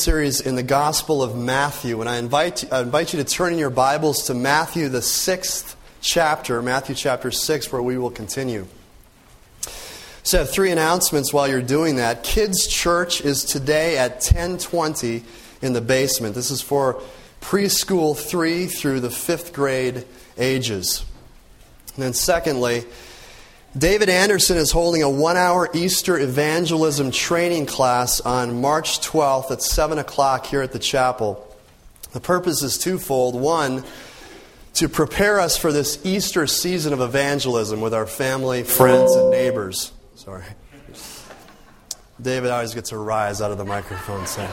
series in the Gospel of Matthew, and I invite you to turn in your Bibles to Matthew, the 6th chapter, Matthew chapter 6, where we will continue. So I have 3 announcements while you're doing that. Kids' Church is today at 10:20 in the basement. This is for preschool 3 through the 5th grade ages. And then secondly, David Anderson is holding a 1-hour Easter evangelism training class on March 12th at 7 o'clock here at the chapel. The purpose is twofold. One, to prepare us for this Easter season of evangelism with our family, friends, and neighbors. Sorry. David always gets a rise out of the microphone. So.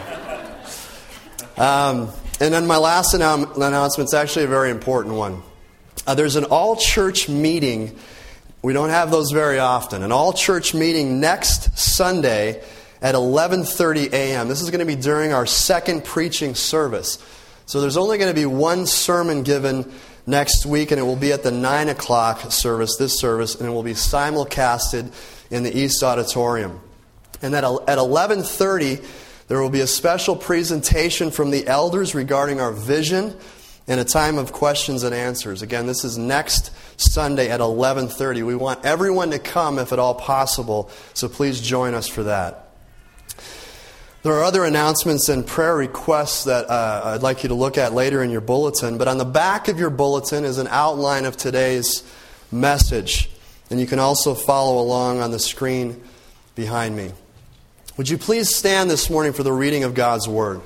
And then my last announcement is actually a very important one. There's an all-church meeting. We don't have those very often. An all-church meeting next Sunday at 11:30 a.m. This is going to be during our second preaching service. So there's only going to be one sermon given next week, and it will be at the 9 o'clock service, this service, and it will be simulcasted in the East Auditorium. And at 11:30, there will be a special presentation from the elders regarding our vision and a time of questions and answers. Again, this is next Sunday at 11:30. We want everyone to come if at all possible, so please join us for that. There are other announcements and prayer requests that I'd like you to look at later in your bulletin, but on the back of your bulletin is an outline of today's message, and you can also follow along on the screen behind me. Would you please stand this morning for the reading of God's Word?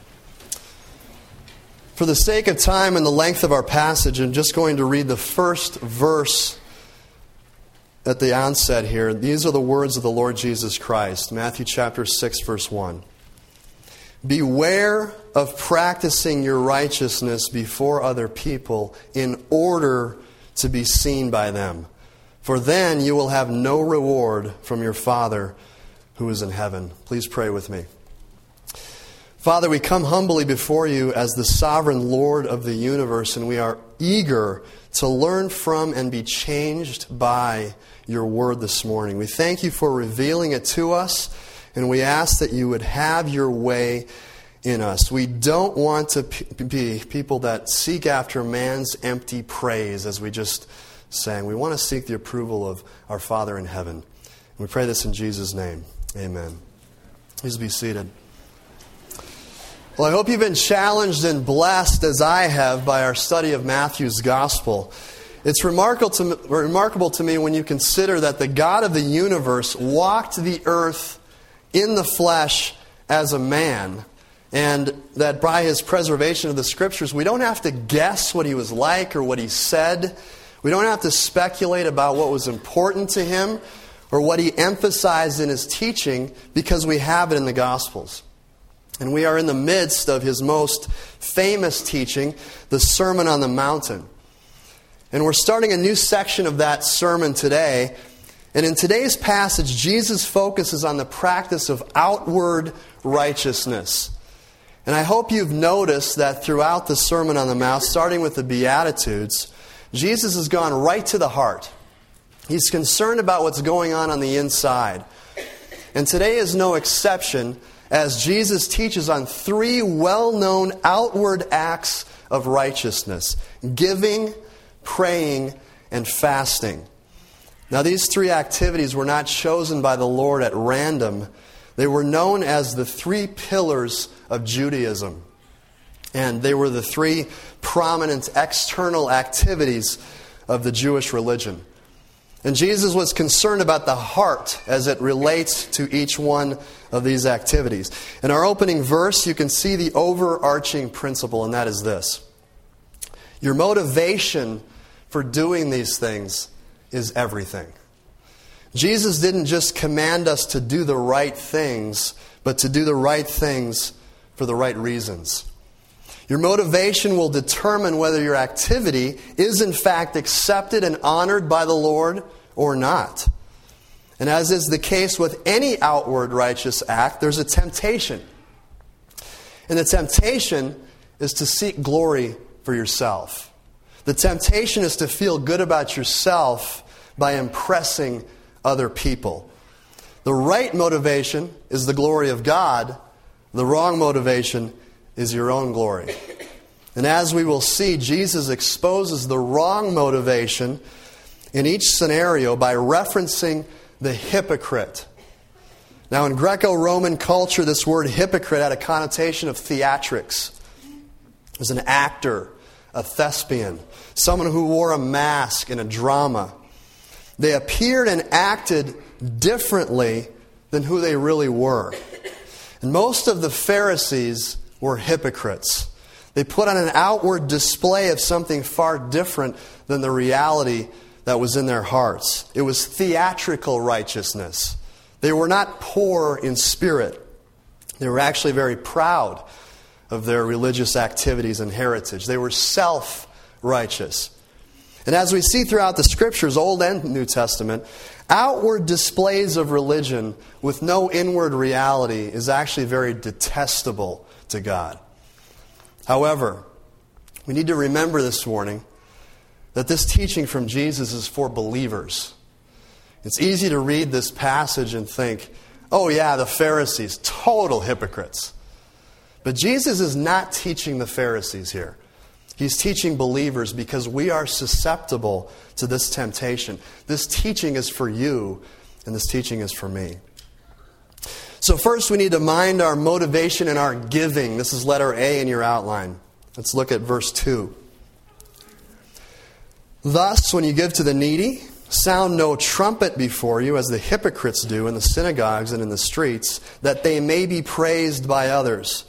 For the sake of time and the length of our passage, I'm just going to read the first verse at the onset here. These are the words of the Lord Jesus Christ. Matthew chapter 6, verse 1. Beware of practicing your righteousness before other people in order to be seen by them. For then you will have no reward from your Father who is in heaven. Please pray with me. Father, we come humbly before you as the sovereign Lord of the universe, and we are eager to learn from and be changed by your word this morning. We thank you for revealing it to us, and we ask that you would have your way in us. We don't want to be people that seek after man's empty praise, as we just sang. We want to seek the approval of our Father in heaven. We pray this in Jesus' name. Amen. Please be seated. Well, I hope you've been challenged and blessed as I have by our study of Matthew's Gospel. It's remarkable to me when you consider that the God of the universe walked the earth in the flesh as a man, and that by his preservation of the Scriptures, we don't have to guess what he was like or what he said. We don't have to speculate about what was important to him or what he emphasized in his teaching, because we have it in the Gospels. And we are in the midst of his most famous teaching, the Sermon on the Mountain. And we're starting a new section of that sermon today. And in today's passage, Jesus focuses on the practice of outward righteousness. And I hope you've noticed that throughout the Sermon on the Mount, starting with the Beatitudes, Jesus has gone right to the heart. He's concerned about what's going on the inside. And today is no exception, as Jesus teaches on 3 well-known outward acts of righteousness: giving, praying, and fasting. Now, these 3 activities were not chosen by the Lord at random. They were known as the 3 pillars of Judaism. And they were the 3 prominent external activities of the Jewish religion. And Jesus was concerned about the heart as it relates to each one of these activities. In our opening verse, you can see the overarching principle, and that is this: your motivation for doing these things is everything. Jesus didn't just command us to do the right things, but to do the right things for the right reasons. Your motivation will determine whether your activity is in fact accepted and honored by the Lord or not. And as is the case with any outward righteous act, there's a temptation. And the temptation is to seek glory for yourself. The temptation is to feel good about yourself by impressing other people. The right motivation is the glory of God. The wrong motivation is your own glory. And as we will see, Jesus exposes the wrong motivation in each scenario by referencing the hypocrite. Now, in Greco-Roman culture, this word hypocrite had a connotation of theatrics. It was an actor, a thespian, someone who wore a mask in a drama. They appeared and acted differently than who they really were. And most of the Pharisees were hypocrites. They put on an outward display of something far different than the reality that was in their hearts. It was theatrical righteousness. They were not poor in spirit. They were actually very proud of their religious activities and heritage. They were self-righteous. And as we see throughout the Scriptures, Old and New Testament, outward displays of religion with no inward reality is actually very detestable to God. However, we need to remember this morning that this teaching from Jesus is for believers. It's easy to read this passage and think, oh yeah, the Pharisees, total hypocrites. But Jesus is not teaching the Pharisees here. He's teaching believers because we are susceptible to this temptation. This teaching is for you, and this teaching is for me. So first we need to mind our motivation in our giving. This is letter A in your outline. Let's look at verse 2. Thus, when you give to the needy, sound no trumpet before you, as the hypocrites do in the synagogues and in the streets, that they may be praised by others.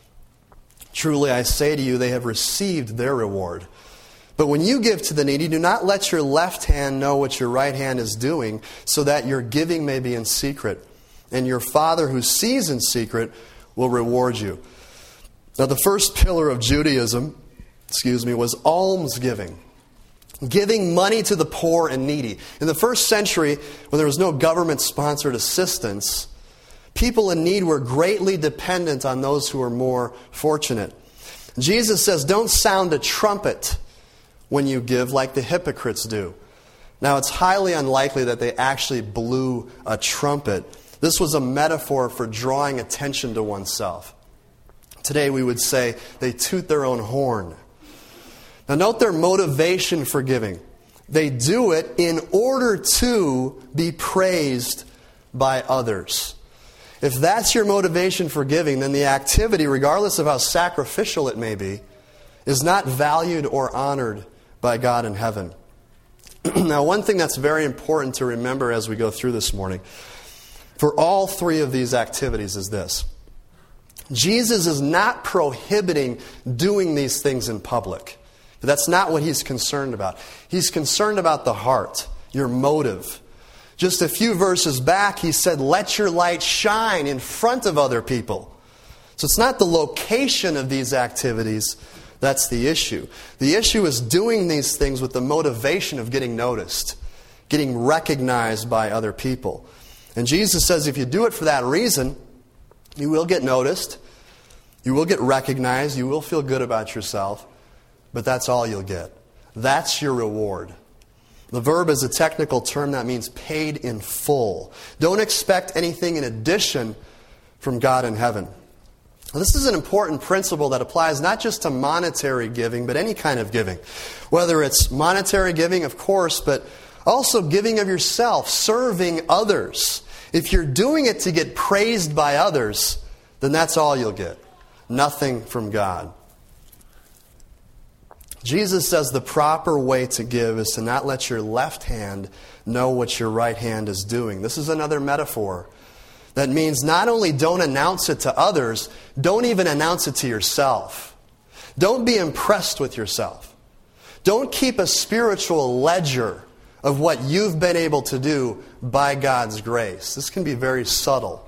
Truly, I say to you, they have received their reward. But when you give to the needy, do not let your left hand know what your right hand is doing, so that your giving may be in secret. And your Father who sees in secret will reward you. Now, the first pillar of Judaism, was almsgiving. Giving money to the poor and needy. In the first century, when there was no government-sponsored assistance, people in need were greatly dependent on those who were more fortunate. Jesus says, don't sound a trumpet when you give like the hypocrites do. Now, it's highly unlikely that they actually blew a trumpet. This was a metaphor for drawing attention to oneself. Today we would say they toot their own horn. Now note their motivation for giving. They do it in order to be praised by others. If that's your motivation for giving, then the activity, regardless of how sacrificial it may be, is not valued or honored by God in heaven. Now, one thing that's very important to remember as we go through this morning, for all three of these activities is this. Jesus is not prohibiting doing these things in public. That's not what he's concerned about. He's concerned about the heart, your motive. Just a few verses back, he said, let your light shine in front of other people. So it's not the location of these activities that's the issue. The issue is doing these things with the motivation of getting noticed, getting recognized by other people. And Jesus says if you do it for that reason, you will get noticed, you will get recognized, you will feel good about yourself, but that's all you'll get. That's your reward. The verb is a technical term that means paid in full. Don't expect anything in addition from God in heaven. Now, this is an important principle that applies not just to monetary giving, but any kind of giving. Whether it's monetary giving, of course, but also giving of yourself, serving others. If you're doing it to get praised by others, then that's all you'll get. Nothing from God. Jesus says the proper way to give is to not let your left hand know what your right hand is doing. This is another metaphor. That means not only don't announce it to others, don't even announce it to yourself. Don't be impressed with yourself. Don't keep a spiritual ledger of what you've been able to do by God's grace. This can be very subtle.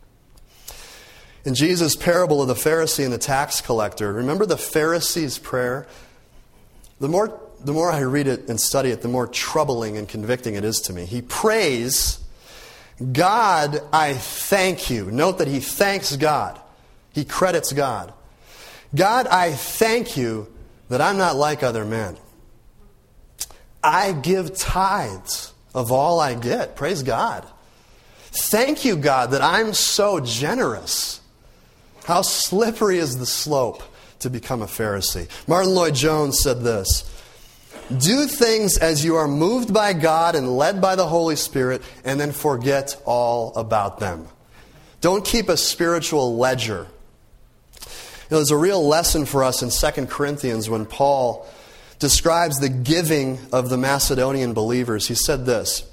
In Jesus' parable of the Pharisee and the tax collector, remember the Pharisee's prayer? The more I read it and study it, the more troubling and convicting it is to me. He prays, God, I thank you. Note that he thanks God. He credits God. God, I thank you that I'm not like other men. I give tithes of all I get. Praise God. Thank you, God, that I'm so generous. How slippery is the slope to become a Pharisee? Martin Lloyd-Jones said this: do things as you are moved by God and led by the Holy Spirit, and then forget all about them. Don't keep a spiritual ledger. There's a real lesson for us in 2 Corinthians when Paul describes the giving of the Macedonian believers. He said this: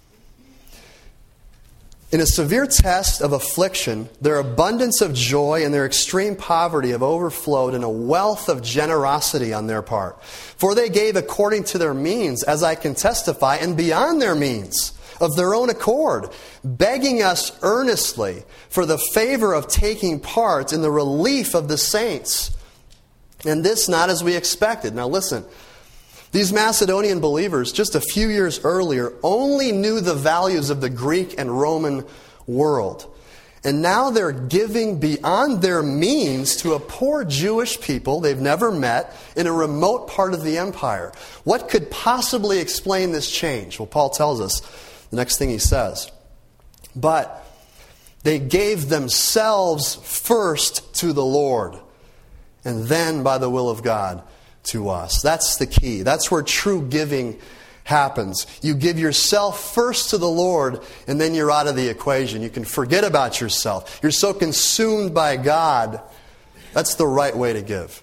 in a severe test of affliction, their abundance of joy and their extreme poverty have overflowed in a wealth of generosity on their part. For they gave according to their means, as I can testify, and beyond their means, of their own accord, begging us earnestly for the favor of taking part in the relief of the saints. And this not as we expected. Now listen, these Macedonian believers, just a few years earlier, only knew the values of the Greek and Roman world. And now they're giving beyond their means to a poor Jewish people they've never met in a remote part of the empire. What could possibly explain this change? Well, Paul tells us, the next thing he says, but they gave themselves first to the Lord, and then by the will of God to us. That's the key. That's where true giving happens. You give yourself first to the Lord, and then you're out of the equation. You can forget about yourself. You're so consumed by God. That's the right way to give.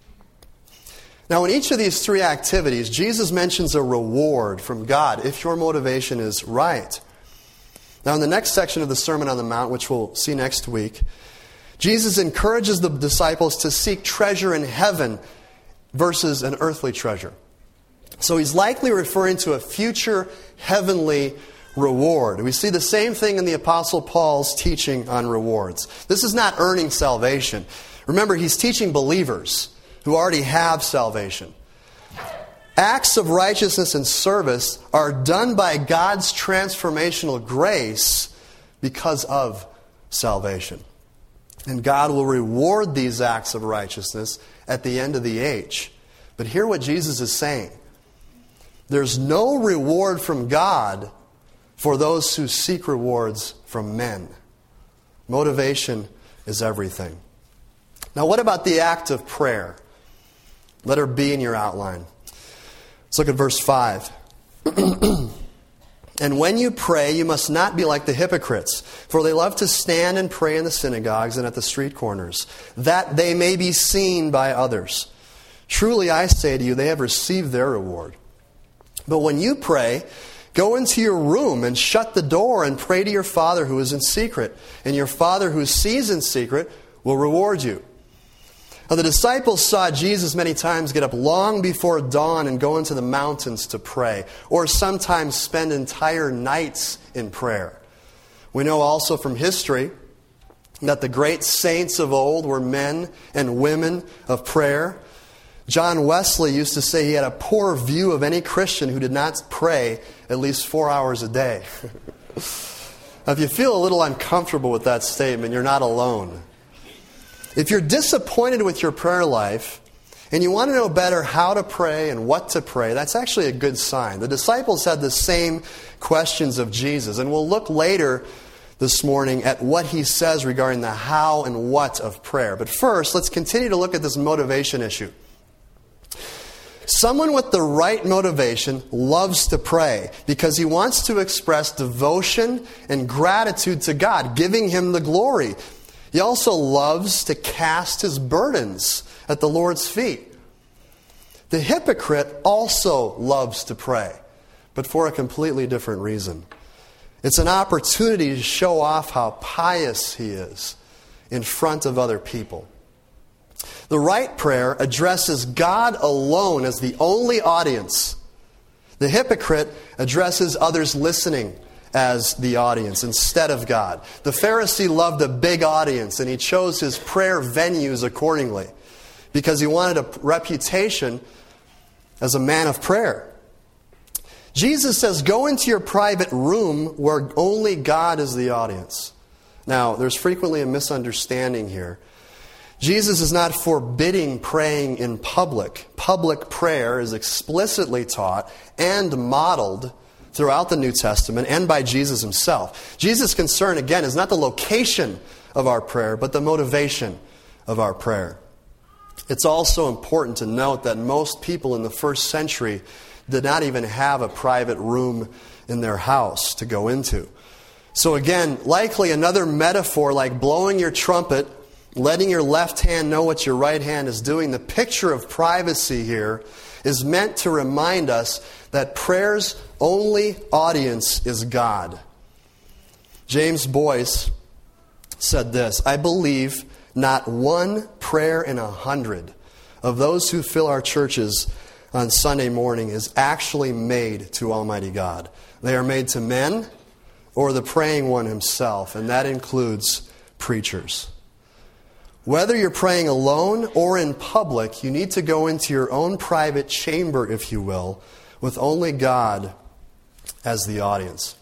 Now, in each of these three activities, Jesus mentions a reward from God if your motivation is right. Now, in the next section of the Sermon on the Mount, which we'll see next week, Jesus encourages the disciples to seek treasure in heaven versus an earthly treasure. So he's likely referring to a future heavenly reward. We see the same thing in the Apostle Paul's teaching on rewards. This is not earning salvation. Remember, he's teaching believers who already have salvation. Acts of righteousness and service are done by God's transformational grace because of salvation. And God will reward these acts of righteousness at the end of the age. But hear what Jesus is saying. There's no reward from God for those who seek rewards from men. Motivation is everything. Now, what about the act of prayer? Letter B in your outline. Let's look at verse 5. And when you pray, you must not be like the hypocrites, for they love to stand and pray in the synagogues and at the street corners, that they may be seen by others. Truly I say to you, they have received their reward. But when you pray, go into your room and shut the door and pray to your Father who is in secret, and your Father who sees in secret will reward you. Now, the disciples saw Jesus many times get up long before dawn and go into the mountains to pray, or sometimes spend entire nights in prayer. We know also from history that the great saints of old were men and women of prayer. John Wesley used to say he had a poor view of any Christian who did not pray at least 4 hours a day. Now, if you feel a little uncomfortable with that statement, you're not alone. If you're disappointed with your prayer life and you want to know better how to pray and what to pray, that's actually a good sign. The disciples had the same questions of Jesus, and we'll look later this morning at what he says regarding the how and what of prayer. But first, let's continue to look at this motivation issue. Someone with the right motivation loves to pray because he wants to express devotion and gratitude to God, giving him the glory. He also loves to cast his burdens at the Lord's feet. The hypocrite also loves to pray, but for a completely different reason. It's an opportunity to show off how pious he is in front of other people. The right prayer addresses God alone as the only audience. The hypocrite addresses others listening as the audience instead of God. The Pharisee loved a big audience, and he chose his prayer venues accordingly because he wanted a reputation as a man of prayer. Jesus says, go into your private room where only God is the audience. Now, there's frequently a misunderstanding here. Jesus is not forbidding praying in public. Public prayer is explicitly taught and modeled throughout the New Testament and by Jesus himself. Jesus' concern, again, is not the location of our prayer, but the motivation of our prayer. It's also important to note that most people in the first century did not even have a private room in their house to go into. So again, likely another metaphor like blowing your trumpet, letting your left hand know what your right hand is doing. The picture of privacy here is meant to remind us that prayer's only audience is God. James Boyce said this, "I believe not one prayer in 100 of those who fill our churches on Sunday morning is actually made to Almighty God. They are made to men or the praying one himself, and that includes preachers." Whether you're praying alone or in public, you need to go into your own private chamber, if you will, with only God as the audience.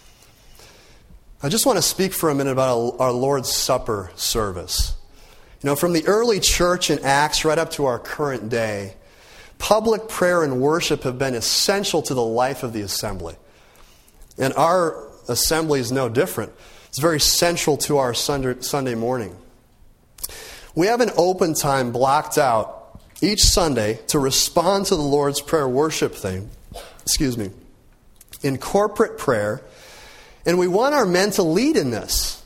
I just want to speak for a minute about our Lord's Supper service. You know, from the early church in Acts right up to our current day, public prayer and worship have been essential to the life of the assembly. And our assembly is no different. It's very central to our Sunday morning. We have an open time blocked out each Sunday to respond to the Lord's Prayer worship thing, in corporate prayer, and we want our men to lead in this.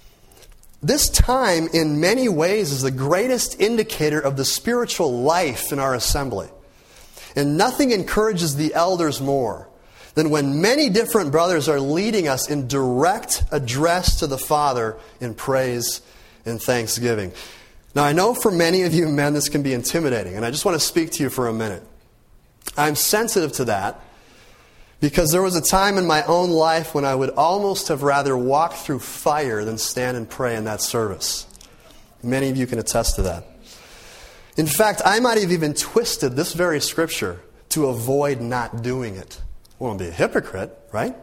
This time, in many ways, is the greatest indicator of the spiritual life in our assembly. And nothing encourages the elders more than when many different brothers are leading us in direct address to the Father in praise and thanksgiving. Now, I know for many of you men this can be intimidating, and I just want to speak to you for a minute. I'm sensitive to that because there was a time in my own life when I would almost have rather walked through fire than stand and pray in that service. Many of you can attest to that. In fact, I might have even twisted this very scripture to avoid not doing it. I won't be a hypocrite, right?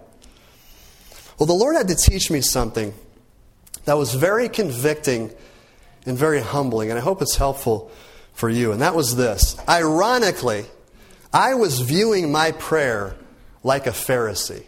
Well, the Lord had to teach me something that was very convicting and very humbling, and I hope it's helpful for you. And that was this. Ironically, I was viewing my prayer like a Pharisee.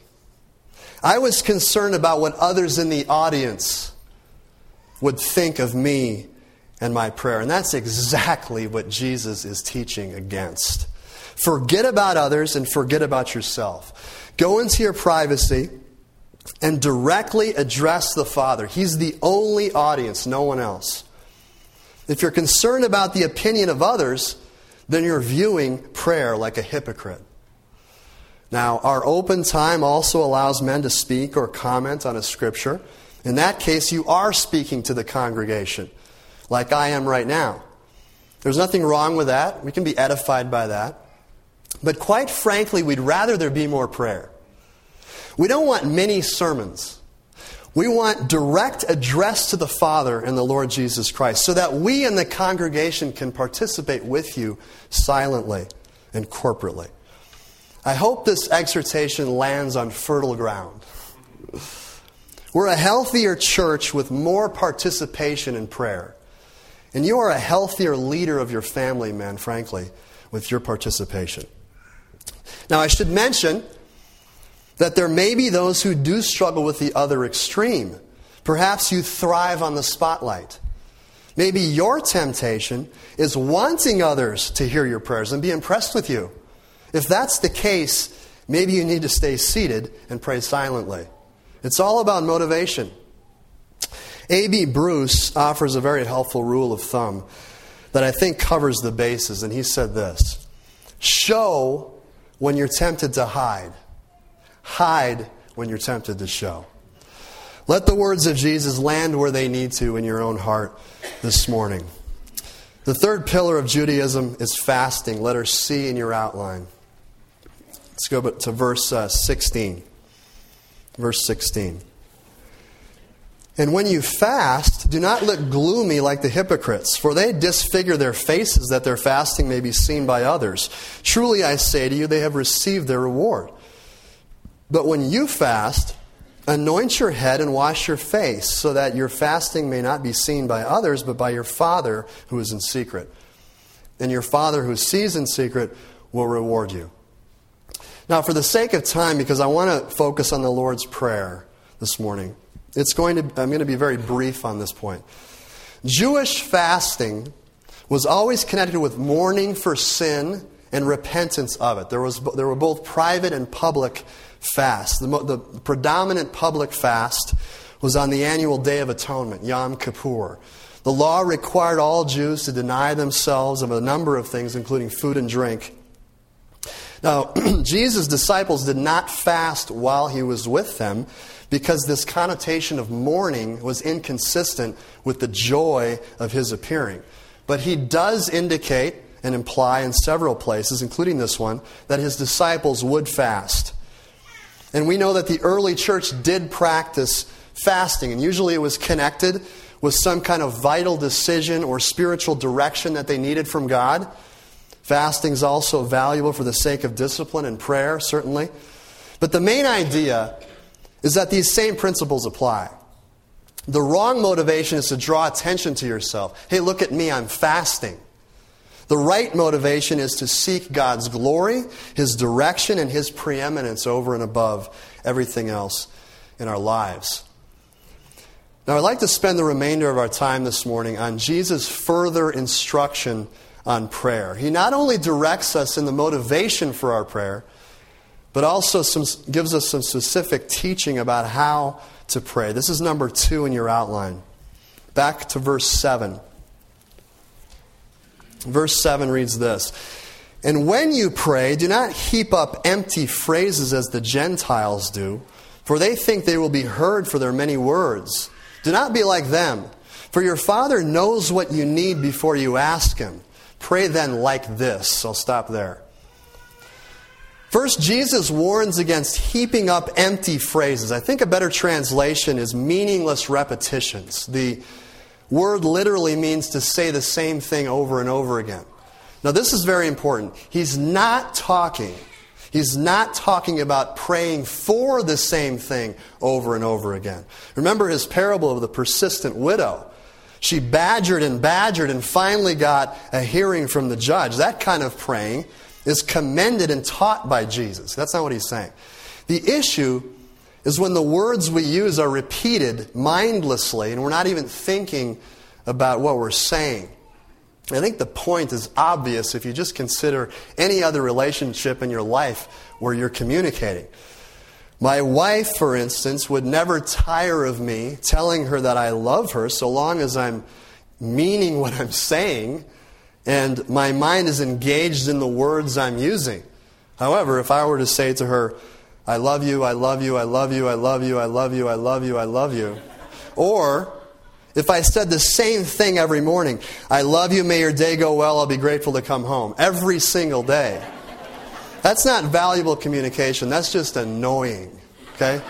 I was concerned about what others in the audience would think of me and my prayer. And that's exactly what Jesus is teaching against. Forget about others and forget about yourself. Go into your privacy and directly address the Father. He's the only audience, no one else. If you're concerned about the opinion of others, then you're viewing prayer like a hypocrite. Now, our open time also allows men to speak or comment on a scripture. In that case, you are speaking to the congregation, like I am right now. There's nothing wrong with that. We can be edified by that. But quite frankly, we'd rather there be more prayer. We don't want many sermons. We want direct address to the Father and the Lord Jesus Christ so that we in the congregation can participate with you silently and corporately. I hope this exhortation lands on fertile ground. We're a healthier church with more participation in prayer. And you are a healthier leader of your family, man, frankly, with your participation. Now, I should mention that there may be those who do struggle with the other extreme. Perhaps you thrive on the spotlight. Maybe your temptation is wanting others to hear your prayers and be impressed with you. If that's the case, maybe you need to stay seated and pray silently. It's all about motivation. A.B. Bruce offers a very helpful rule of thumb that I think covers the bases, and he said this: show when you're tempted to hide. Hide when you're tempted to show. Let the words of Jesus land where they need to in your own heart this morning. The third pillar of Judaism is fasting. Letter C in your outline. Let's go to verse 16. Verse 16. And when you fast, do not look gloomy like the hypocrites, for they disfigure their faces that their fasting may be seen by others. Truly I say to you, they have received their reward. But when you fast, anoint your head and wash your face, so that your fasting may not be seen by others, but by your Father who is in secret. And your Father who sees in secret will reward you. Now, for the sake of time, because I want to focus on the Lord's Prayer this morning, I'm going to be very brief on this point. Jewish fasting was always connected with mourning for sin and repentance of it. There were both private and public fasts. The predominant public fast was on the annual Day of Atonement, Yom Kippur. The law required all Jews to deny themselves of a number of things, including food and drink. Now, Jesus' disciples did not fast while he was with them because this connotation of mourning was inconsistent with the joy of his appearing. But he does indicate and imply in several places, including this one, that his disciples would fast. And we know that the early church did practice fasting, and usually it was connected with some kind of vital decision or spiritual direction that they needed from God. Fasting is also valuable for the sake of discipline and prayer, certainly. But the main idea is that these same principles apply. The wrong motivation is to draw attention to yourself. Hey, look at me, I'm fasting. The right motivation is to seek God's glory, His direction, and His preeminence over and above everything else in our lives. Now, I'd like to spend the remainder of our time this morning on Jesus' further instruction on prayer. He not only directs us in the motivation for our prayer, but also gives us some specific teaching about how to pray. This is number 2 in your outline. Back to verse 7. Verse 7 reads this: "And when you pray, do not heap up empty phrases as the Gentiles do, for they think they will be heard for their many words. Do not be like them, for your Father knows what you need before you ask Him. Pray then like this." I'll stop there. First, Jesus warns against heaping up empty phrases. I think a better translation is meaningless repetitions. The word literally means to say the same thing over and over again. Now, this is very important. He's not talking about praying for the same thing over and over again. Remember his parable of the persistent widow. She badgered and finally got a hearing from the judge. That kind of praying is commended and taught by Jesus. That's not what he's saying. The issue is when the words we use are repeated mindlessly and we're not even thinking about what we're saying. I think the point is obvious if you just consider any other relationship in your life where you're communicating. My wife, for instance, would never tire of me telling her that I love her so long as I'm meaning what I'm saying and my mind is engaged in the words I'm using. However, if I were to say to her, "I love you, I love you, I love you, I love you, I love you, I love you, I love you," or if I said the same thing every morning, "I love you, may your day go well, I'll be grateful to come home," every single day, that's not valuable communication. That's just annoying. Okay?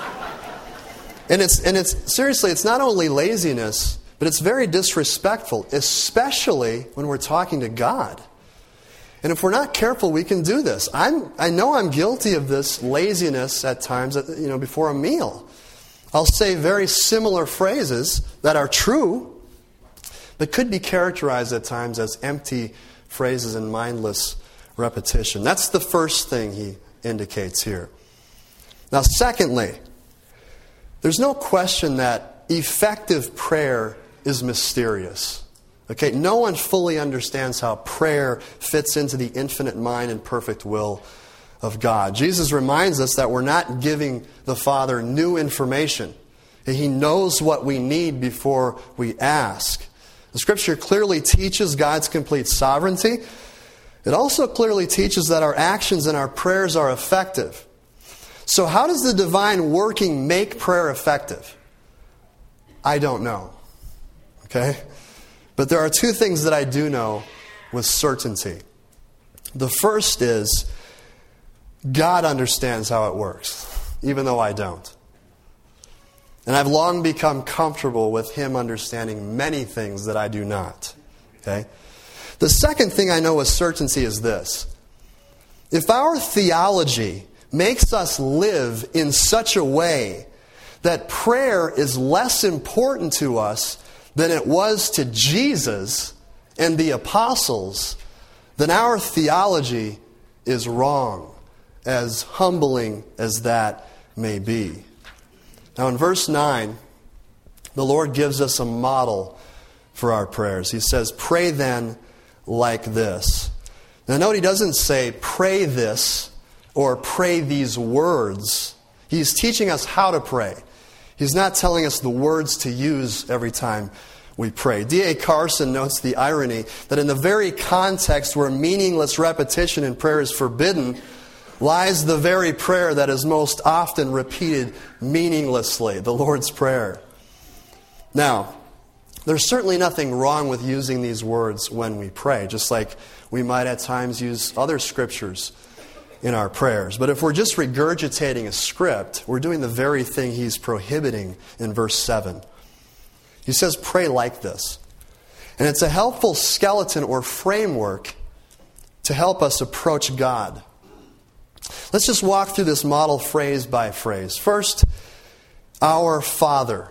And it's seriously, it's not only laziness, but it's very disrespectful, especially when we're talking to God. And if we're not careful, we can do this. I know I'm guilty of this laziness at times, before a meal. I'll say very similar phrases that are true, but could be characterized at times as empty phrases and mindless repetition. That's the first thing he indicates here. Now, secondly, there's no question that effective prayer is mysterious. Okay, no one fully understands how prayer fits into the infinite mind and perfect will of God. Jesus reminds us that we're not giving the Father new information. He knows what we need before we ask. The Scripture clearly teaches God's complete sovereignty. It also clearly teaches that our actions and our prayers are effective. So how does the divine working make prayer effective? I don't know. Okay? But there are 2 things that I do know with certainty. The first is God understands how it works, even though I don't. And I've long become comfortable with Him understanding many things that I do not. Okay? The second thing I know with certainty is this: if our theology makes us live in such a way that prayer is less important to us than it was to Jesus and the apostles, then our theology is wrong, as humbling as that may be. Now in verse 9, the Lord gives us a model for our prayers. He says, pray then like this. Now note he doesn't say pray this or pray these words. He's teaching us how to pray. He's not telling us the words to use every time we pray. D.A. Carson notes the irony that in the very context where meaningless repetition in prayer is forbidden lies the very prayer that is most often repeated meaninglessly, the Lord's Prayer. Now, there's certainly nothing wrong with using these words when we pray, just like we might at times use other scriptures in our prayers. But if we're just regurgitating a script, we're doing the very thing he's prohibiting in verse 7. He says, pray like this. And it's a helpful skeleton or framework to help us approach God. Let's just walk through this model phrase by phrase. First, our Father.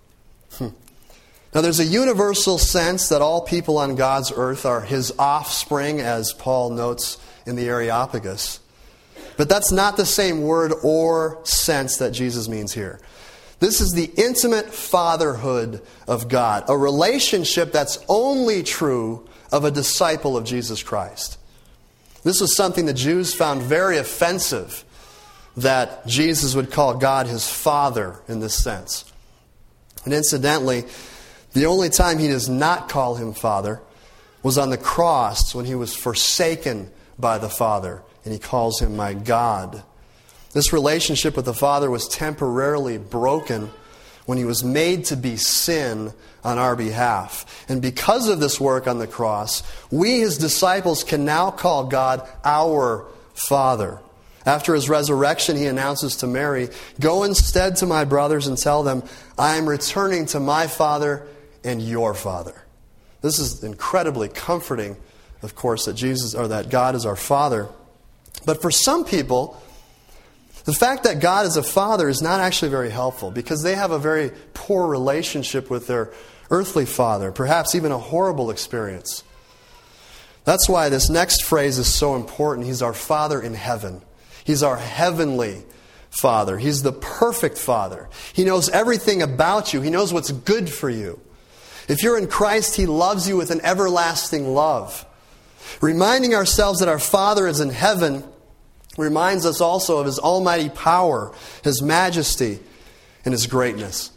Now there's a universal sense that all people on God's earth are His offspring, as Paul notes in the Areopagus. But that's not the same word or sense that Jesus means here. This is the intimate fatherhood of God, a relationship that's only true of a disciple of Jesus Christ. This was something the Jews found very offensive, that Jesus would call God His Father in this sense. And incidentally, the only time He does not call Him Father was on the cross when He was forsaken by the Father, and He calls Him my God. This relationship with the Father was temporarily broken when He was made to be sin on our behalf. And because of this work on the cross, we, His disciples, can now call God our Father. After His resurrection, He announces to Mary, go instead to my brothers and tell them, I am returning to my Father and your Father. This is incredibly comforting, of course, that God is our Father. But for some people, the fact that God is a father is not actually very helpful because they have a very poor relationship with their earthly father, perhaps even a horrible experience. That's why this next phrase is so important. He's our Father in heaven. He's our heavenly Father. He's the perfect Father. He knows everything about you. He knows what's good for you. If you're in Christ, He loves you with an everlasting love. Reminding ourselves that our Father is in heaven reminds us also of His almighty power, His majesty, and His greatness.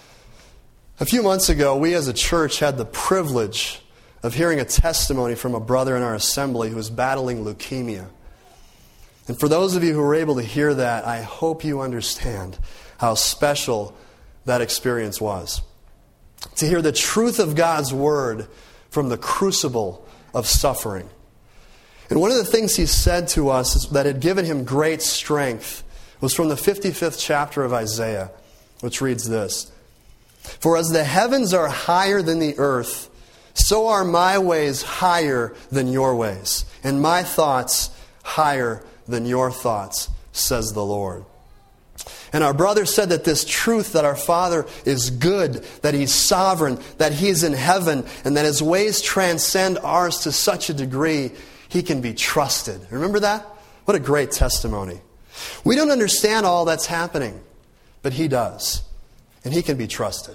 A few months ago, we as a church had the privilege of hearing a testimony from a brother in our assembly who was battling leukemia. And for those of you who were able to hear that, I hope you understand how special that experience was. To hear the truth of God's Word from the crucible of suffering. And one of the things he said to us that had given him great strength was from the 55th chapter of Isaiah, which reads this. For as the heavens are higher than the earth, so are my ways higher than your ways, and my thoughts higher than your thoughts, says the Lord. And our brother said that this truth that our Father is good, that He's sovereign, that He's in heaven, and that His ways transcend ours to such a degree He can be trusted. Remember that? What a great testimony. We don't understand all that's happening, but He does. And He can be trusted.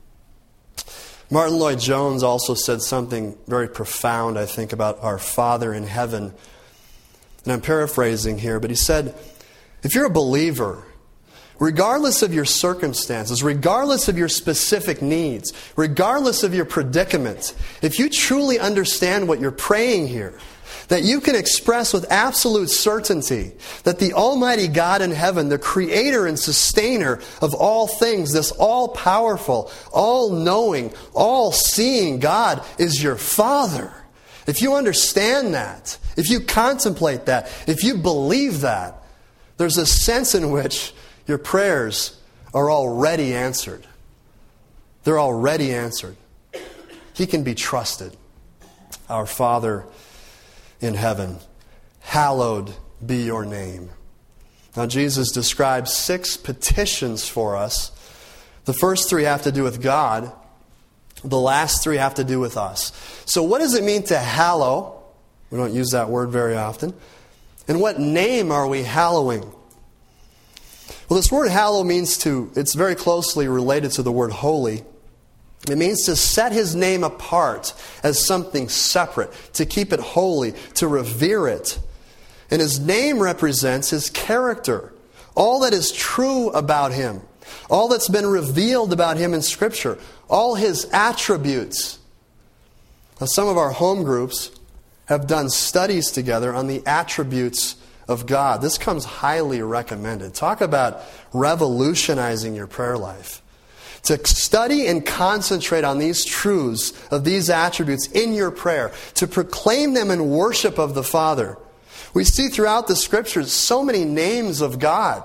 Martin Lloyd-Jones also said something very profound, I think, about our Father in heaven. And I'm paraphrasing here, but he said, if you're a believer, regardless of your circumstances, regardless of your specific needs, regardless of your predicament, if you truly understand what you're praying here, that you can express with absolute certainty that the Almighty God in heaven, the creator and sustainer of all things, this all-powerful, all-knowing, all-seeing God is your Father. If you understand that, if you contemplate that, if you believe that, there's a sense in which your prayers are already answered. They're already answered. He can be trusted. Our Father in heaven, hallowed be your name. Now Jesus describes 6 petitions for us. The first 3 have to do with God. The last 3 have to do with us. So what does it mean to hallow? We don't use that word very often. And what name are we hallowing? Well, this word hallow it's very closely related to the word holy. It means to set His name apart as something separate, to keep it holy, to revere it. And His name represents His character, all that is true about Him, all that's been revealed about Him in Scripture, all His attributes. Now, some of our home groups have done studies together on the attributes of God. This comes highly recommended. Talk about revolutionizing your prayer life. To study and concentrate on these truths of these attributes in your prayer, to proclaim them in worship of the Father. We see throughout the Scriptures so many names of God.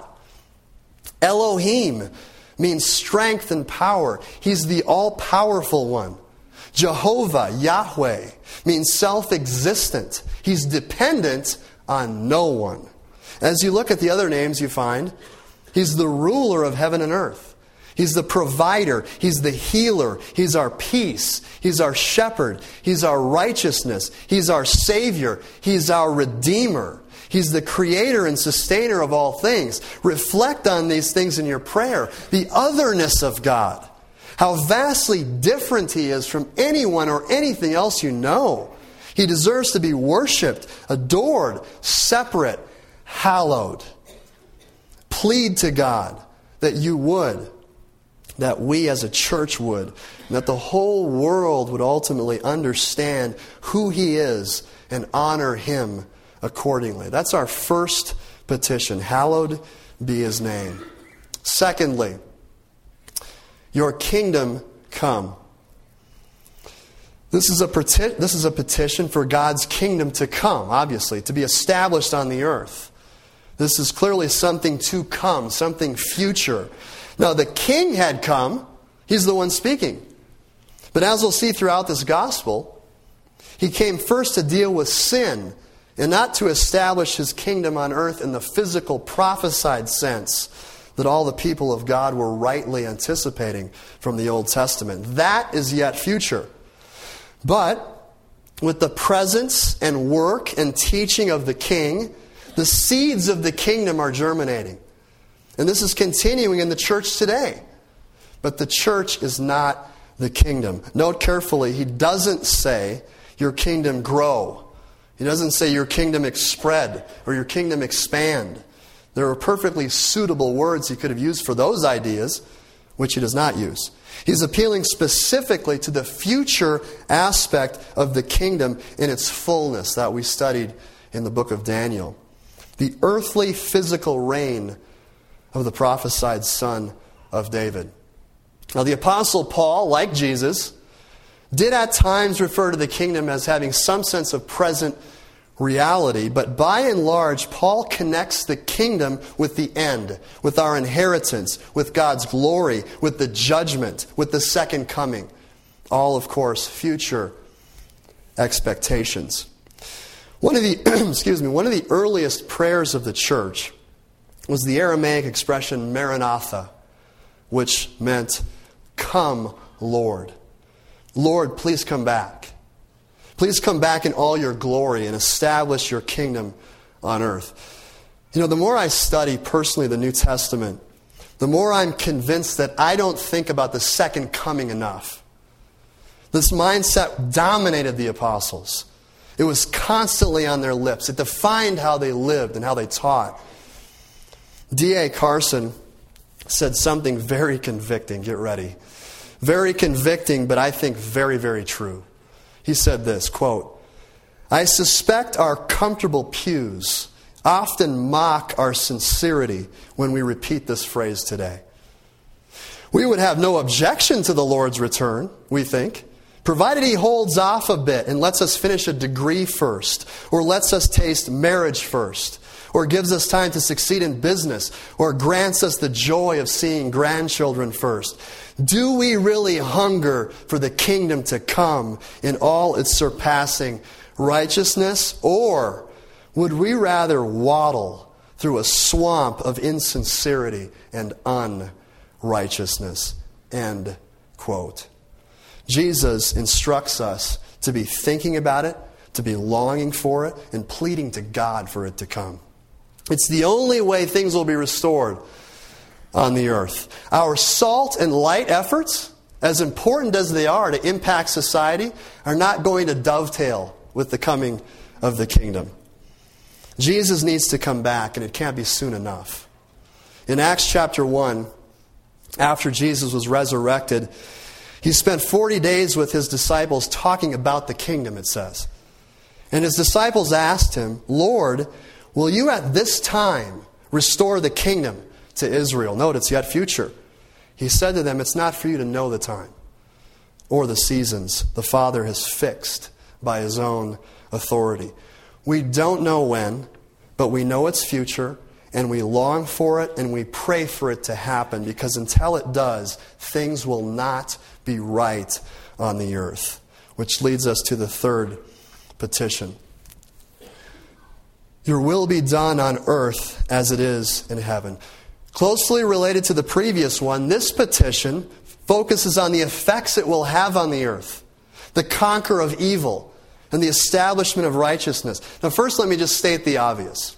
Elohim means strength and power. He's the all-powerful one. Jehovah, Yahweh, means self-existent. He's dependent on no one. As you look at the other names you find, He's the ruler of heaven and earth. He's the provider. He's the healer. He's our peace. He's our shepherd. He's our righteousness. He's our Savior. He's our Redeemer. He's the creator and sustainer of all things. Reflect on these things in your prayer. The otherness of God. How vastly different He is from anyone or anything else you know. He deserves to be worshiped, adored, separate, hallowed. Plead to God that you would, that we as a church would, and that the whole world would ultimately understand who He is and honor Him accordingly. That's our first petition. Hallowed be His name. Secondly, your kingdom come. This is a petition for God's kingdom to come, obviously, to be established on the earth. This is clearly something to come, something future. Now, the king had come. He's the one speaking. But as we'll see throughout this gospel, He came first to deal with sin and not to establish His kingdom on earth in the physical prophesied sense that all the people of God were rightly anticipating from the Old Testament. That is yet future. But with the presence and work and teaching of the King, the seeds of the kingdom are germinating. And this is continuing in the church today. But the church is not the kingdom. Note carefully, He doesn't say, your kingdom grow. He doesn't say your kingdom spread or your kingdom expand. There are perfectly suitable words He could have used for those ideas, which He does not use. He's appealing specifically to the future aspect of the kingdom in its fullness that we studied in the book of Daniel. The earthly physical reign of the prophesied Son of David. Now, the Apostle Paul, like Jesus, did at times refer to the kingdom as having some sense of present reality, but by and large, Paul connects the kingdom with the end, with our inheritance, with God's glory, with the judgment, with the second coming. All, of course, future expectations. One of the earliest prayers of the church was the Aramaic expression Maranatha, which meant, "Come, Lord." Lord, please come back. Please come back in all your glory and establish your kingdom on earth. You know, the more I study personally the New Testament, the more I'm convinced that I don't think about the second coming enough. This mindset dominated the apostles. It was constantly on their lips. It defined how they lived and how they taught. D.A. Carson said something very convicting. Get ready. Very convicting, but I think very, very true. He said this, quote, "I suspect our comfortable pews often mock our sincerity when we repeat this phrase today. We would have no objection to the Lord's return, we think, provided He holds off a bit and lets us finish a degree first, or lets us taste marriage first, or gives us time to succeed in business, or grants us the joy of seeing grandchildren first. Do we really hunger for the kingdom to come in all its surpassing righteousness? Or would we rather waddle through a swamp of insincerity and unrighteousness?" End quote. Jesus instructs us to be thinking about it, to be longing for it, and pleading to God for it to come. It's the only way things will be restored. on the earth. Our salt and light efforts, as important as they are to impact society, are not going to dovetail with the coming of the kingdom. Jesus needs to come back, and it can't be soon enough. In Acts chapter 1, after Jesus was resurrected, he spent 40 days with his disciples talking about the kingdom, it says. And his disciples asked him, "Lord, will you at this time restore the kingdom to Israel?" Notice, yet future. He said to them, "It's not for you to know the time or the seasons the Father has fixed by his own authority." We don't know when, but we know it's future, and we long for it, and we pray for it to happen, because until it does, things will not be right on the earth. Which leads us to the third petition. Your will be done on earth as it is in heaven. Closely related to the previous one, this petition focuses on the effects it will have on the earth, the conquer of evil, and the establishment of righteousness. Now first, let me just state the obvious.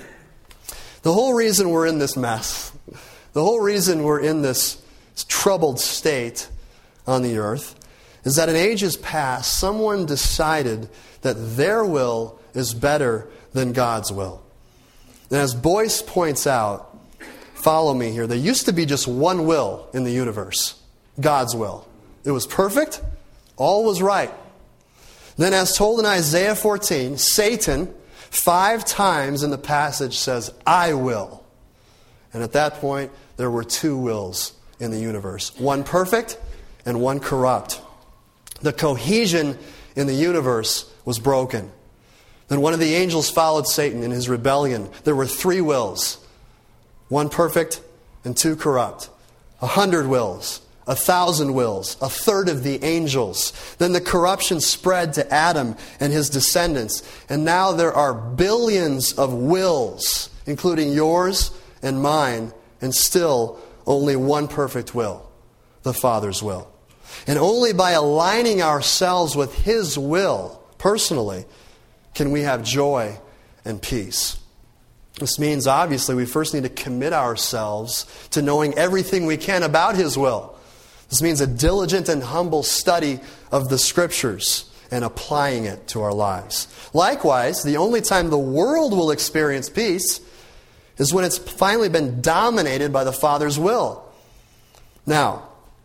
The whole reason we're in this mess, the whole reason we're in this troubled state on the earth, is that in ages past, someone decided that their will is better than God's will. And as Boyce points out, follow me here, there used to be just one will in the universe, God's will. It was perfect, all was right. Then, as told in Isaiah 14, Satan 5 times in the passage says, "I will." And at that point, there were 2 wills in the universe, one perfect and one corrupt. The cohesion in the universe was broken. Then one of the angels followed Satan in his rebellion. There were 3 wills, one perfect and 2 corrupt. 100 wills, 1,000 wills, a third of the angels. Then the corruption spread to Adam and his descendants. And now there are billions of wills, including yours and mine, and still only one perfect will, the Father's will. And only by aligning ourselves with his will, personally, can we have joy and peace. This means, obviously, we first need to commit ourselves to knowing everything we can about his will. This means a diligent and humble study of the Scriptures and applying it to our lives. Likewise, the only time the world will experience peace is when it's finally been dominated by the Father's will. Now,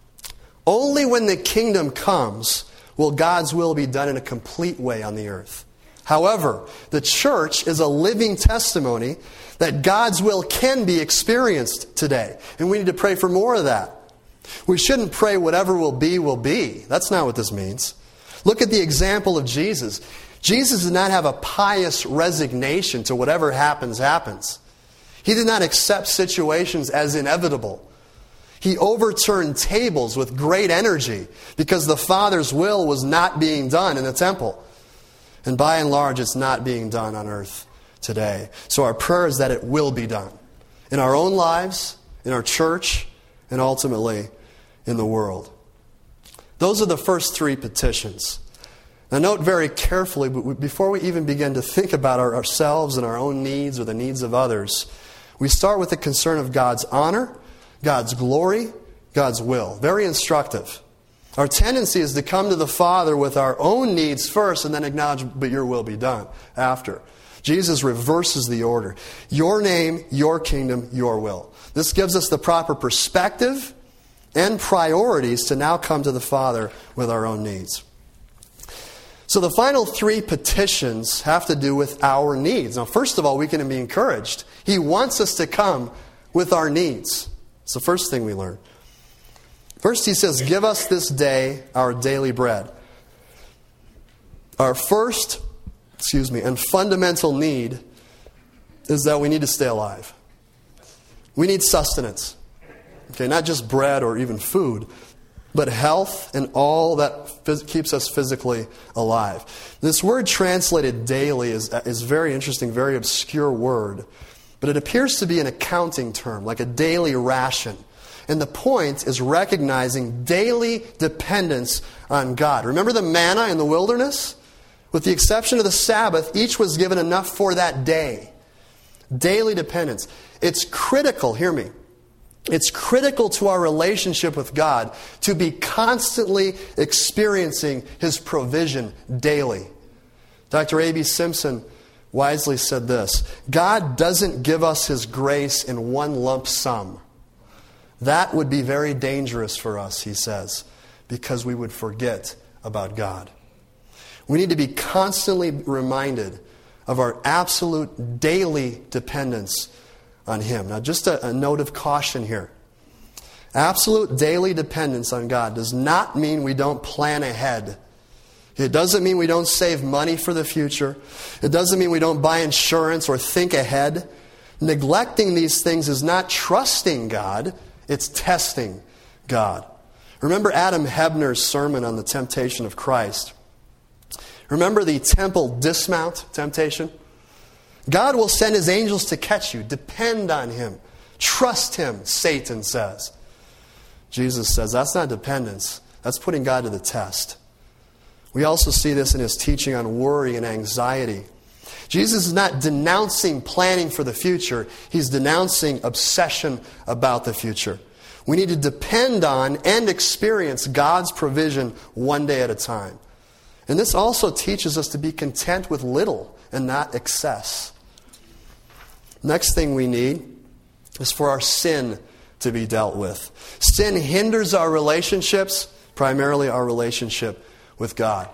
only when the kingdom comes will God's will be done in a complete way on the earth. However, the church is a living testimony that God's will can be experienced today. And we need to pray for more of that. We shouldn't pray whatever will be, will be. That's not what this means. Look at the example of Jesus. Jesus did not have a pious resignation to whatever happens, happens. He did not accept situations as inevitable. He overturned tables with great energy because the Father's will was not being done in the temple. And by and large, it's not being done on earth today. So our prayer is that it will be done in our own lives, in our church, and ultimately in the world. Those are the first 3 petitions. Now note very carefully, before we even begin to think about ourselves and our own needs or the needs of others, we start with the concern of God's honor, God's glory, God's will. Very instructive. Our tendency is to come to the Father with our own needs first and then acknowledge, but your will be done after. Jesus reverses the order. Your name, your kingdom, your will. This gives us the proper perspective and priorities to now come to the Father with our own needs. So the final 3 petitions have to do with our needs. Now, first of all, we can be encouraged. He wants us to come with our needs. It's the first thing we learn. First, he says, give us this day our daily bread. Our first, and fundamental need is that we need to stay alive. We need sustenance. Okay, not just bread or even food, but health and all that keeps us physically alive. This word translated daily is very interesting, very obscure word, but it appears to be an accounting term, like a daily ration. And the point is recognizing daily dependence on God. Remember the manna in the wilderness? With the exception of the Sabbath, each was given enough for that day. Daily dependence. It's critical, hear me, It's critical to our relationship with God to be constantly experiencing His provision daily. Dr. A.B. Simpson wisely said this: God doesn't give us His grace in one lump sum. That would be very dangerous for us, he says, because we would forget about God. We need to be constantly reminded of our absolute daily dependence on Him. Now, just a note of caution here. Absolute daily dependence on God does not mean we don't plan ahead. It doesn't mean we don't save money for the future. It doesn't mean we don't buy insurance or think ahead. Neglecting these things is not trusting God, it's testing God. Remember Adam Hebner's sermon on the temptation of Christ. Remember the temple dismount temptation? God will send His angels to catch you. Depend on Him. Trust Him, Satan says. Jesus says that's not dependence. That's putting God to the test. We also see this in His teaching on worry and anxiety. Jesus is not denouncing planning for the future. He's denouncing obsession about the future. We need to depend on and experience God's provision one day at a time. And this also teaches us to be content with little and not excess. Next thing we need is for our sin to be dealt with. Sin hinders our relationships, primarily our relationship with God.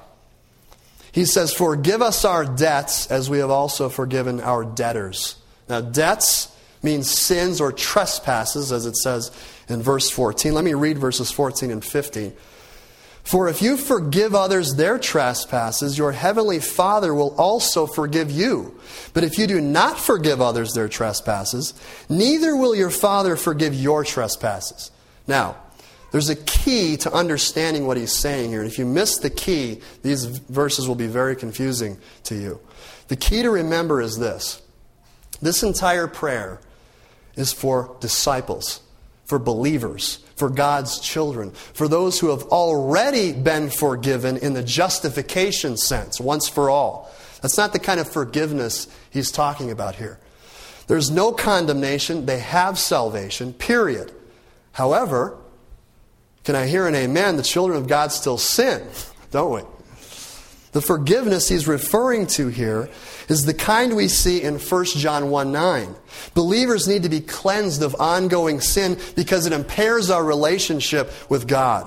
He says, forgive us our debts as we have also forgiven our debtors. Now, debts means sins or trespasses, as it says in verse 14. Let me read verses 14 and 15. For if you forgive others their trespasses, your heavenly Father will also forgive you. But if you do not forgive others their trespasses, neither will your Father forgive your trespasses. Now, there's a key to understanding what he's saying here. And if you miss the key, these verses will be very confusing to you. The key to remember is this. This entire prayer is for disciples, for believers, for God's children, for those who have already been forgiven in the justification sense, once for all. That's not the kind of forgiveness he's talking about here. There's no condemnation. They have salvation, period. However, can I hear an amen? The children of God still sin, don't we? The forgiveness he's referring to here is the kind we see in 1 John 1:9. Believers need to be cleansed of ongoing sin because it impairs our relationship with God.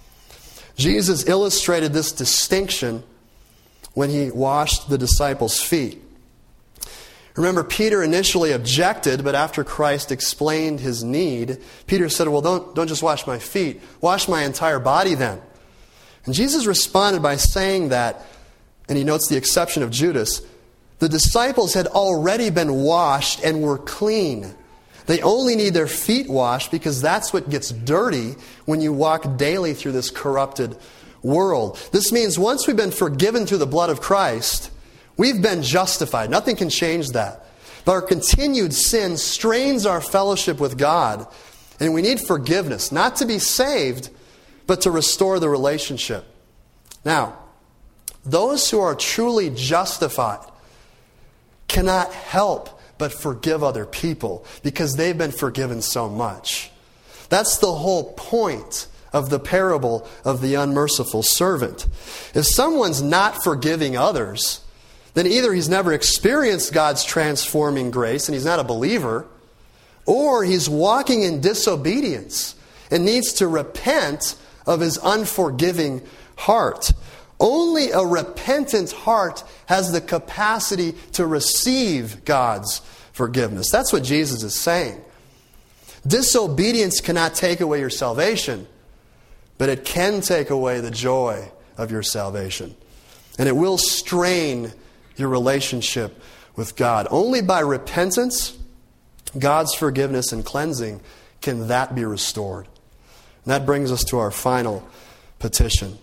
Jesus illustrated this distinction when he washed the disciples' feet. Remember, Peter initially objected, but after Christ explained his need, Peter said, well, don't just wash my feet. Wash my entire body then. And Jesus responded by saying that, and he notes the exception of Judas, the disciples had already been washed and were clean. They only need their feet washed because that's what gets dirty when you walk daily through this corrupted world. This means once we've been forgiven through the blood of Christ, we've been justified. Nothing can change that. But our continued sin strains our fellowship with God, and we need forgiveness, not to be saved, but to restore the relationship. Now, those who are truly justified cannot help but forgive other people because they've been forgiven so much. That's the whole point of the parable of the unmerciful servant. If someone's not forgiving others, then either he's never experienced God's transforming grace and he's not a believer, or he's walking in disobedience and needs to repent of his unforgiving heart. Only a repentant heart has the capacity to receive God's forgiveness. That's what Jesus is saying. Disobedience cannot take away your salvation, but it can take away the joy of your salvation. And it will strain your relationship with God. Only by repentance, God's forgiveness and cleansing, can that be restored. And that brings us to our final petition.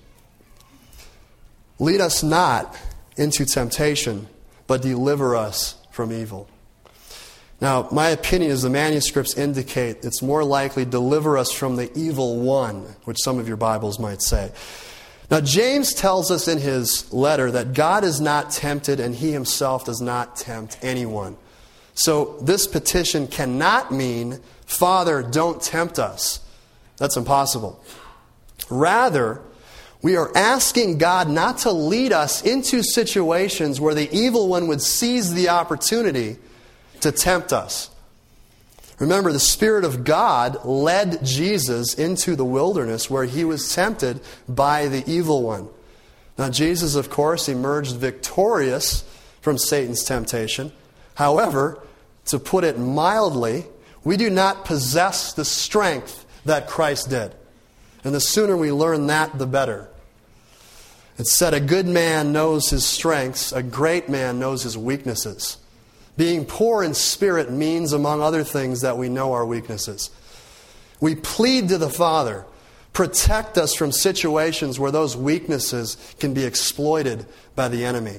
Lead us not into temptation, but deliver us from evil. Now, my opinion is the manuscripts indicate it's more likely deliver us from the evil one, which some of your Bibles might say. Now, James tells us in his letter that God is not tempted and he himself does not tempt anyone. So this petition cannot mean Father, don't tempt us. That's impossible. Rather, we are asking God not to lead us into situations where the evil one would seize the opportunity to tempt us. Remember, the Spirit of God led Jesus into the wilderness where he was tempted by the evil one. Now, Jesus, of course, emerged victorious from Satan's temptation. However, to put it mildly, we do not possess the strength that Christ did. And the sooner we learn that, the better. It's said, a good man knows his strengths, a great man knows his weaknesses. Being poor in spirit means, among other things, that we know our weaknesses. We plead to the Father, protect us from situations where those weaknesses can be exploited by the enemy.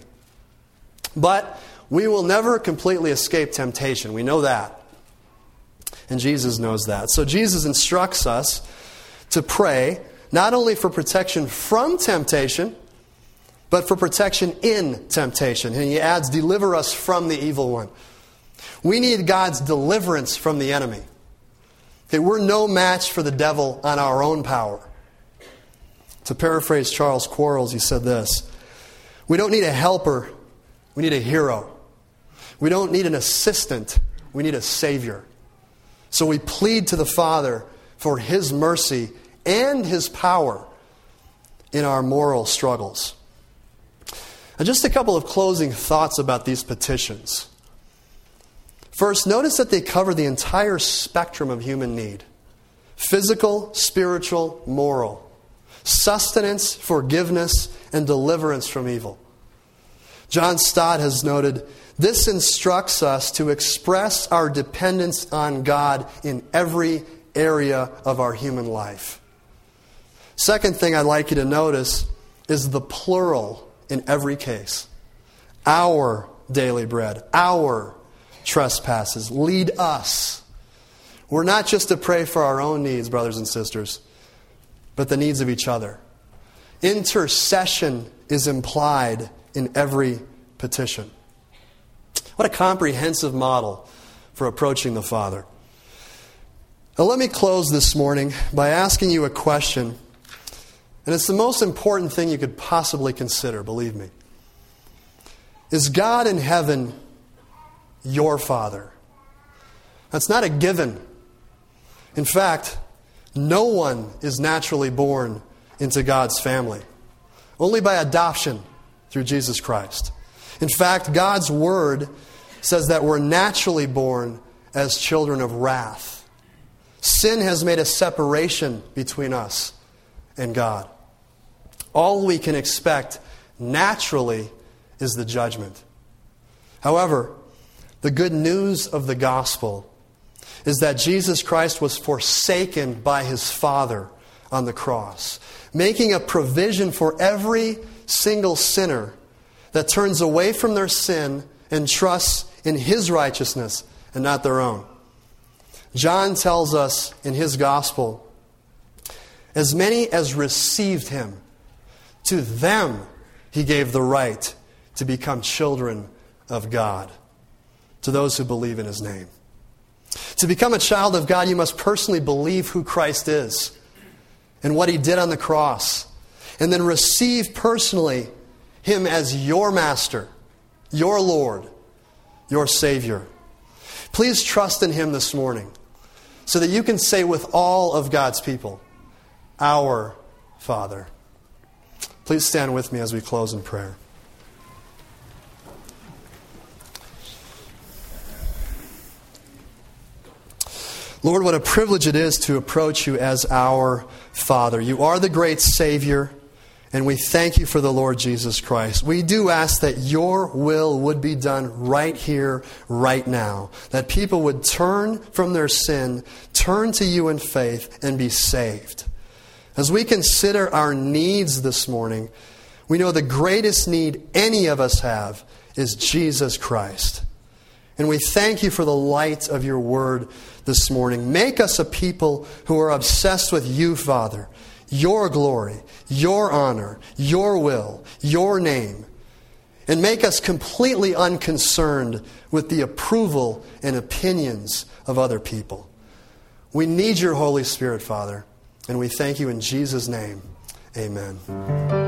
But we will never completely escape temptation. We know that. And Jesus knows that. So Jesus instructs us to pray not only for protection from temptation, but for protection in temptation. And he adds, deliver us from the evil one. We need God's deliverance from the enemy. Okay, we're no match for the devil on our own power. To paraphrase Charles Quarles, he said this, we don't need a helper, we need a hero. We don't need an assistant, we need a Savior. So we plead to the Father for His mercy and His power in our moral struggles. And just a couple of closing thoughts about these petitions. First, notice that they cover the entire spectrum of human need. Physical, spiritual, moral. Sustenance, forgiveness, and deliverance from evil. John Stott has noted, this instructs us to express our dependence on God in every area of our human life. Second thing I'd like you to notice is the plural in every case. Our daily bread, our trespasses, lead us. We're not just to pray for our own needs, brothers and sisters, but the needs of each other. Intercession is implied in every petition. What a comprehensive model for approaching the Father. Now let me close this morning by asking you a question. And it's the most important thing you could possibly consider, believe me. Is God in heaven your Father? That's not a given. In fact, no one is naturally born into God's family. Only by adoption through Jesus Christ. In fact, God's Word says that we're naturally born as children of wrath. Sin has made a separation between us and God. All we can expect naturally is the judgment. However, the good news of the gospel is that Jesus Christ was forsaken by His Father on the cross, making a provision for every single sinner that turns away from their sin and trusts in His righteousness and not their own. John tells us in his gospel, as many as received Him, to them He gave the right to become children of God, to those who believe in His name. To become a child of God, you must personally believe who Christ is and what He did on the cross, and then receive personally Him as your Master, your Lord, your Savior. Please trust in Him this morning so that you can say with all of God's people, our Father. Please stand with me as we close in prayer. Lord, what a privilege it is to approach You as our Father. You are the great Savior, and we thank You for the Lord Jesus Christ. We do ask that Your will would be done right here, right now. That people would turn from their sin, turn to You in faith, and be saved. As we consider our needs this morning, we know the greatest need any of us have is Jesus Christ. And we thank You for the light of Your Word this morning. Make us a people who are obsessed with You, Father, Your glory, Your honor, Your will, Your name. And make us completely unconcerned with the approval and opinions of other people. We need your Holy Spirit, Father, and we thank you in Jesus' name. Amen.